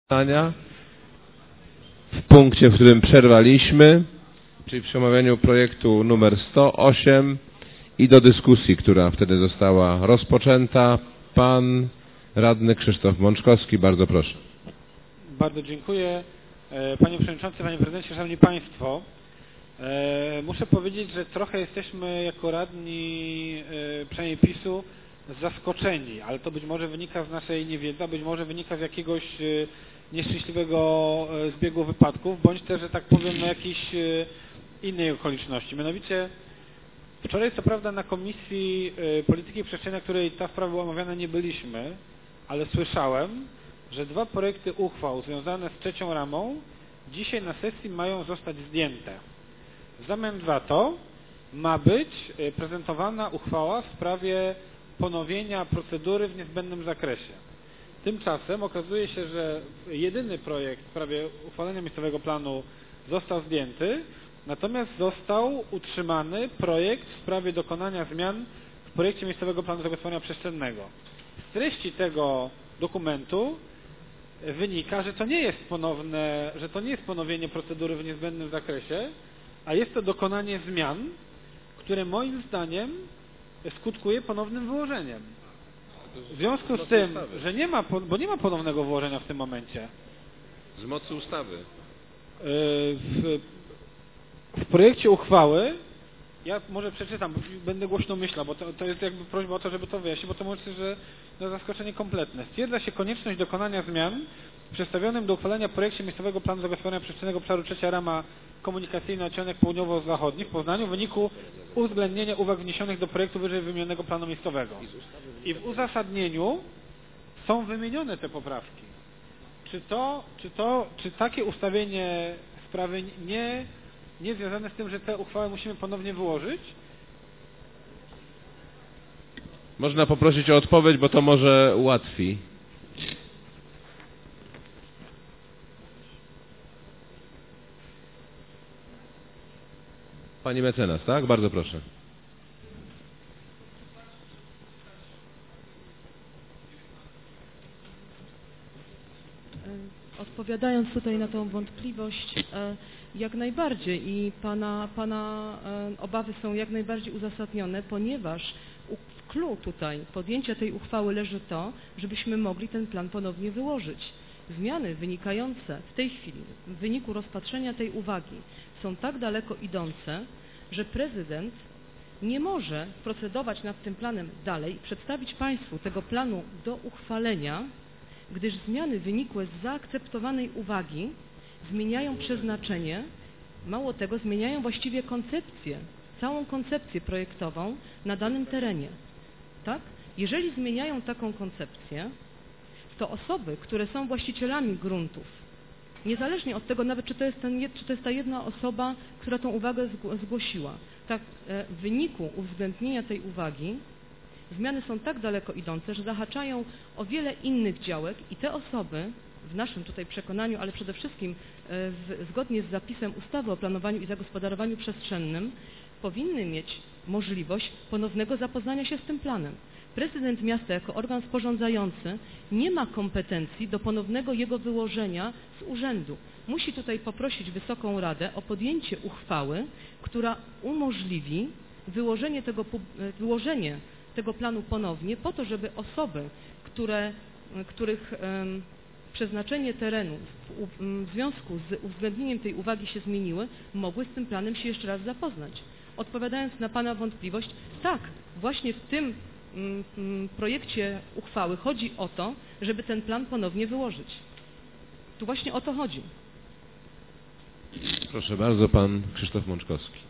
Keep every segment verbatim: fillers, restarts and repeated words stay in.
w punkcie, w którym przerwaliśmy, czyli przy omawianiu projektu numer sto osiem i do dyskusji, która wtedy została rozpoczęta. Pan radny Krzysztof Mączkowski, bardzo proszę. Bardzo dziękuję. Panie Przewodniczący, Panie Prezydencie, Szanowni Państwo, muszę powiedzieć, że trochę jesteśmy jako radni, przynajmniej PiSu, zaskoczeni, ale to być może wynika z naszej niewiedzy, a być może wynika z jakiegoś nieszczęśliwego zbiegu wypadków, bądź też, że tak powiem, na jakiejś innej okoliczności. Mianowicie wczoraj, co prawda, na Komisji Polityki Przestrzennej, na której ta sprawa była omawiana, nie byliśmy, ale słyszałem, że dwa projekty uchwał związane z trzecią ramą dzisiaj na sesji mają zostać zdjęte. W zamian za to ma być prezentowana uchwała w sprawie ponowienia procedury w niezbędnym zakresie. Tymczasem okazuje się, że jedyny projekt w sprawie uchwalenia miejscowego planu został zdjęty, natomiast został utrzymany projekt w sprawie dokonania zmian w projekcie miejscowego planu zagospodarowania przestrzennego. Z treści tego dokumentu wynika, że to nie jest ponowne, że to nie jest ponowienie procedury w niezbędnym zakresie, a jest to dokonanie zmian, które moim zdaniem skutkuje ponownym wyłożeniem. W związku z tym, że nie ma, bo nie ma ponownego wyłożenia w tym momencie. Z mocy ustawy. W, w projekcie uchwały, ja może przeczytam, będę głośno myślał, bo to, to jest jakby prośba o to, żeby to wyjaśnić, bo to może że no, zaskoczenie kompletne. Stwierdza się konieczność dokonania zmian w przedstawionym do uchwalenia projekcie miejscowego planu zagospodarowania przestrzennego obszaru trzecia rama komunikacyjna odcinek południowo-zachodni w Poznaniu w wyniku uwzględnienia uwag wniesionych do projektu wyżej wymienionego planu miejscowego. I w uzasadnieniu są wymienione te poprawki. Czy to, czy to, czy takie ustawienie sprawy nie, nie związane z tym, że tę uchwałę musimy ponownie wyłożyć? Można poprosić o odpowiedź, bo to może ułatwi. Pani mecenas, tak? Bardzo proszę. Odpowiadając tutaj na tą wątpliwość, jak najbardziej i pana, pana obawy są jak najbardziej uzasadnione, ponieważ w clou tutaj podjęcia tej uchwały leży to, żebyśmy mogli ten plan ponownie wyłożyć. Zmiany wynikające w tej chwili w wyniku rozpatrzenia tej uwagi są tak daleko idące, że prezydent nie może procedować nad tym planem dalej i przedstawić Państwu tego planu do uchwalenia, gdyż zmiany wynikłe z zaakceptowanej uwagi zmieniają przeznaczenie, mało tego, zmieniają właściwie koncepcję, całą koncepcję projektową na danym terenie. Tak? Jeżeli zmieniają taką koncepcję, to osoby, które są właścicielami gruntów, niezależnie od tego nawet, czy to jest, ten, czy to jest ta jedna osoba, która tą uwagę zgłosiła, tak, w wyniku uwzględnienia tej uwagi zmiany są tak daleko idące, że zahaczają o wiele innych działek i te osoby, w naszym tutaj przekonaniu, ale przede wszystkim w, zgodnie z zapisem ustawy o planowaniu i zagospodarowaniu przestrzennym, powinny mieć możliwość ponownego zapoznania się z tym planem. Prezydent miasta jako organ sporządzający nie ma kompetencji do ponownego jego wyłożenia z urzędu. Musi tutaj poprosić Wysoką Radę o podjęcie uchwały, która umożliwi wyłożenie tego, wyłożenie tego planu ponownie po to, żeby osoby, które, których um, przeznaczenie terenu w, w związku z uwzględnieniem tej uwagi się zmieniły, mogły z tym planem się jeszcze raz zapoznać. Odpowiadając na Pana wątpliwość, tak, właśnie w tym mm, projekcie uchwały chodzi o to, żeby ten plan ponownie wyłożyć. Tu właśnie o to chodzi. Proszę bardzo, Pan Krzysztof Mączkowski.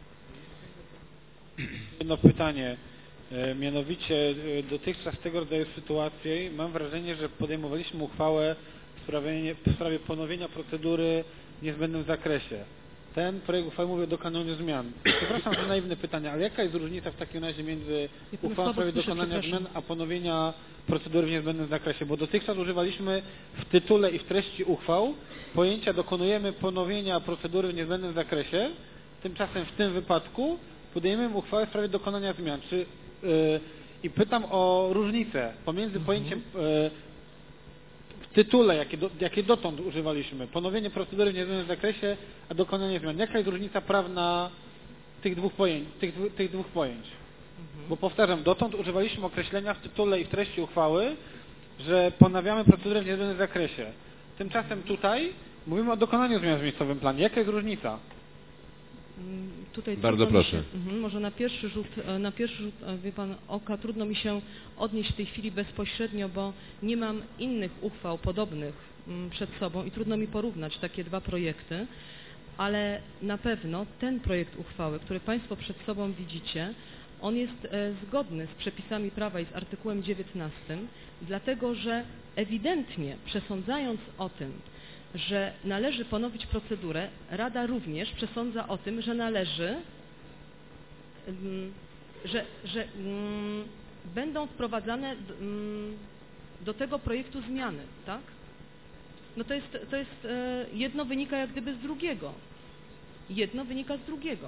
Jedno pytanie. Mianowicie dotychczas tego rodzaju sytuacje mam wrażenie, że podejmowaliśmy uchwałę w sprawie, w sprawie ponowienia procedury w niezbędnym zakresie. Ten projekt uchwały mówi o dokonaniu zmian. Przepraszam za naiwne pytanie, ale jaka jest różnica w takim razie między uchwałą w sprawie dokonania zmian a ponowienia procedury w niezbędnym zakresie? Bo dotychczas używaliśmy w tytule i w treści uchwał pojęcia dokonujemy ponowienia procedury w niezbędnym zakresie, tymczasem w tym wypadku podejmujemy uchwałę w sprawie dokonania zmian. Czy I pytam o różnicę pomiędzy pojęciem tytule, jakie, do, jakie dotąd używaliśmy, ponowienie procedury w niezmienionym zakresie, a dokonanie zmian. Jaka jest różnica prawna tych dwóch pojęć? Tych, tych dwóch pojęć? Mhm. Bo powtarzam, dotąd używaliśmy określenia w tytule i w treści uchwały, że ponawiamy procedurę w niezmienionym zakresie. Tymczasem tutaj mówimy o dokonaniu zmian w miejscowym planie. Jaka jest różnica? Tutaj Bardzo proszę. Się, mhm, może na pierwszy rzut, na pierwszy rzut, wie pan, oka trudno mi się odnieść w tej chwili bezpośrednio, bo nie mam innych uchwał podobnych przed sobą i trudno mi porównać takie dwa projekty, ale na pewno ten projekt uchwały, który państwo przed sobą widzicie, on jest zgodny z przepisami prawa i z artykułem dziewiętnastym, dlatego że ewidentnie przesądzając o tym, że należy ponowić procedurę, Rada również przesądza o tym, że należy, że, że um, będą wprowadzane um, do tego projektu zmiany, tak? No to jest, to jest e, jedno wynika jak gdyby z drugiego. Jedno wynika z drugiego.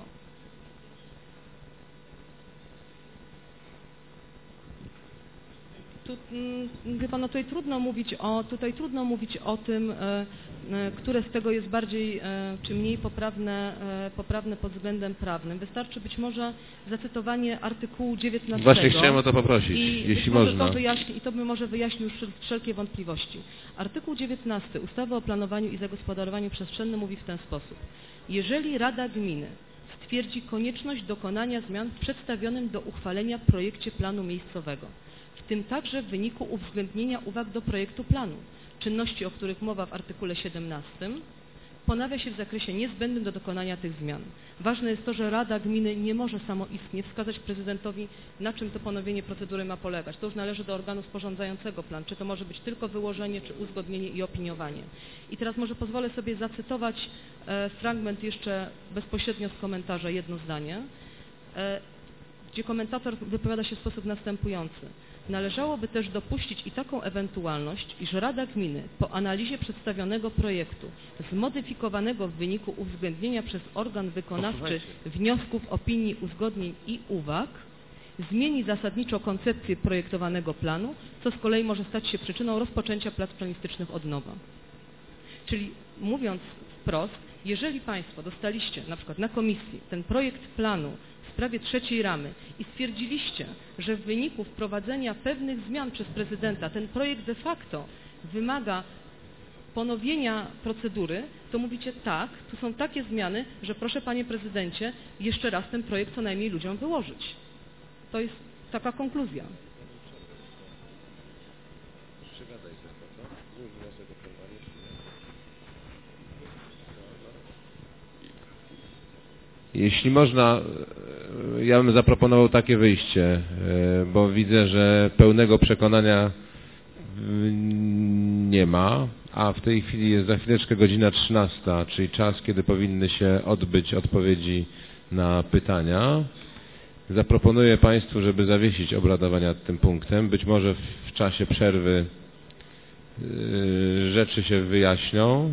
Tu, wie pan, no tutaj trudno mówić o, tutaj trudno mówić o tym, e, e, które z tego jest bardziej e, czy mniej poprawne, e, poprawne pod względem prawnym. Wystarczy być może zacytowanie artykułu dziewiętnastego. Właśnie chciałem o to poprosić, i jeśli można. To wyjaśni, I to by może wyjaśnił wszelkie wątpliwości. Artykuł dziewiętnasty ustawy o planowaniu i zagospodarowaniu przestrzennym mówi w ten sposób. Jeżeli Rada Gminy stwierdzi konieczność dokonania zmian w przedstawionym do uchwalenia projekcie planu miejscowego, w tym także w wyniku uwzględnienia uwag do projektu planu, czynności, o których mowa w artykule siedemnastym, ponawia się w zakresie niezbędnym do dokonania tych zmian. Ważne jest to, że Rada Gminy nie może samoistnie wskazać prezydentowi, na czym to ponowienie procedury ma polegać. To już należy do organu sporządzającego plan, czy to może być tylko wyłożenie, czy uzgodnienie i opiniowanie. I teraz może pozwolę sobie zacytować e, fragment jeszcze bezpośrednio z komentarza, jedno zdanie, e, gdzie komentator wypowiada się w sposób następujący. Należałoby też dopuścić i taką ewentualność, iż Rada Gminy po analizie przedstawionego projektu, zmodyfikowanego w wyniku uwzględnienia przez organ wykonawczy wniosków, opinii, uzgodnień i uwag, zmieni zasadniczo koncepcję projektowanego planu, co z kolei może stać się przyczyną rozpoczęcia prac planistycznych od nowa. Czyli mówiąc wprost, jeżeli Państwo dostaliście na przykład na komisji ten projekt planu w sprawie trzeciej ramy i stwierdziliście, że w wyniku wprowadzenia pewnych zmian przez prezydenta ten projekt de facto wymaga ponowienia procedury, to mówicie tak, tu są takie zmiany, że proszę Panie Prezydencie jeszcze raz ten projekt co najmniej ludziom wyłożyć. To jest taka konkluzja. Jeśli można, ja bym zaproponował takie wyjście, bo widzę, że pełnego przekonania nie ma, a w tej chwili jest za chwileczkę godzina trzynasta, czyli czas, kiedy powinny się odbyć odpowiedzi na pytania. Zaproponuję Państwu, żeby zawiesić obradowania nad tym punktem. Być może w czasie przerwy rzeczy się wyjaśnią.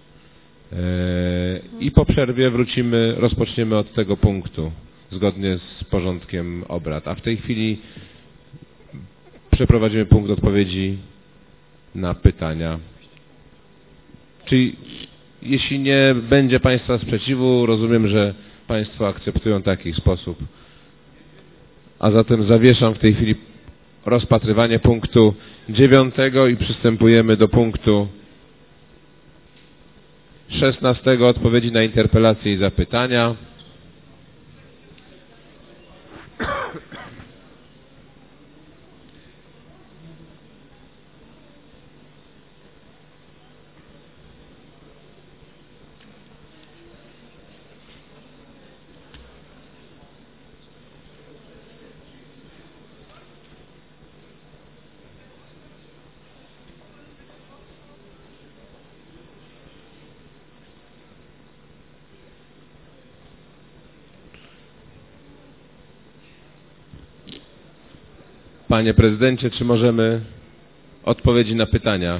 I po przerwie wrócimy, rozpoczniemy od tego punktu, zgodnie z porządkiem obrad. A w tej chwili przeprowadzimy punkt odpowiedzi na pytania. Czyli jeśli nie będzie Państwa sprzeciwu, rozumiem, że Państwo akceptują taki sposób. A zatem zawieszam w tej chwili rozpatrywanie punktu dziewiątego i przystępujemy do punktu szesnastego. Odpowiedzi na interpelacje i zapytania. Panie Prezydencie, czy możemy odpowiedzi na pytania?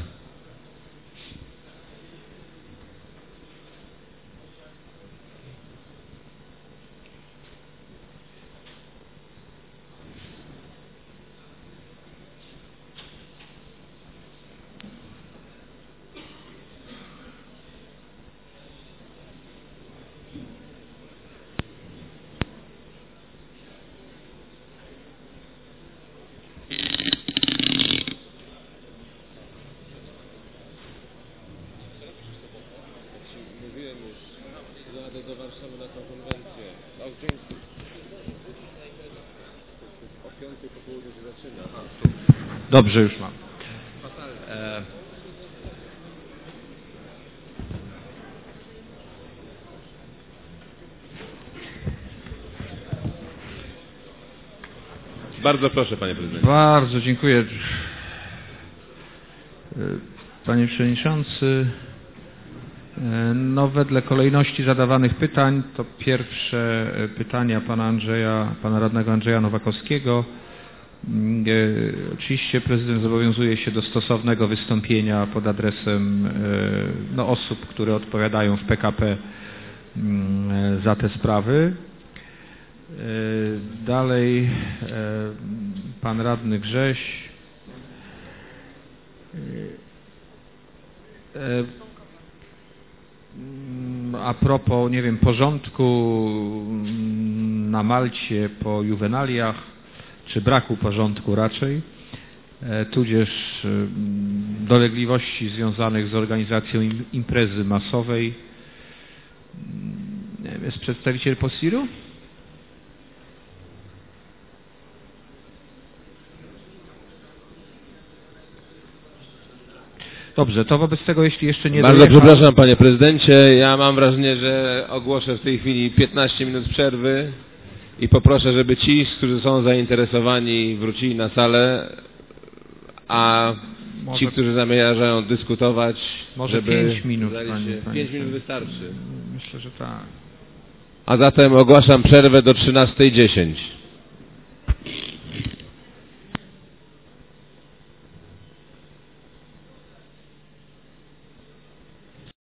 mówiłem już, jadę do Warszawy na tą konwencję. O, dzięki. O piątej po południu się zaczyna. Aha, dobrze, już mam. E... Bardzo proszę, panie prezydencie. Bardzo dziękuję. Panie przewodniczący, no wedle kolejności zadawanych pytań to pierwsze pytania pana Andrzeja, pana radnego Andrzeja Nowakowskiego. Oczywiście prezydent zobowiązuje się do stosownego wystąpienia pod adresem no, osób, które odpowiadają w P K P za te sprawy. Dalej pan radny Grześ. A propos, nie wiem, porządku na Malcie po juwenaliach, czy braku porządku raczej, tudzież dolegliwości związanych z organizacją imprezy masowej. Jest przedstawiciel POSIR-u? Dobrze, to wobec tego, jeśli jeszcze nie Bardzo dojechał... przepraszam, panie prezydencie, ja mam wrażenie, że ogłoszę w tej chwili piętnaście minut przerwy i poproszę, żeby ci, którzy są zainteresowani, wrócili na salę, a Może... ci, którzy zamierzają dyskutować, Może żeby... pięć minut, się... panie, panie, pięć minut wystarczy. Myślę, że tak. A zatem ogłaszam przerwę do trzynastej dziesięć.